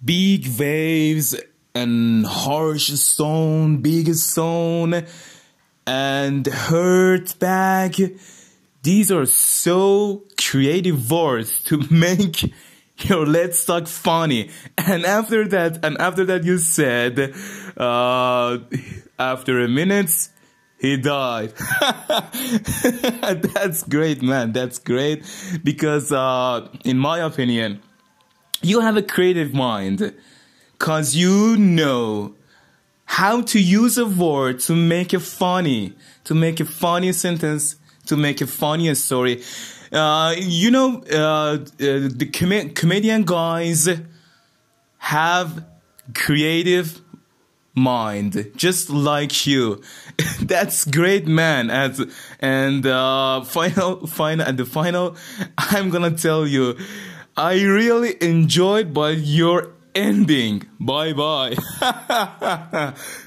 big waves and harsh stone, big stone, and hurt back. These are so creative words to make your Let's Talk funny. And after that you said, after a minute, he died. That's great, man. That's great. Because, in my opinion, you have a creative mind. Cause you know how to use a word to make it funny. To make a funny sentence. To make a funny story. The comedian guys have creative mind, just like you. That's great, man. At the final, I'm gonna tell you, I really enjoyed, but your ending. Bye bye.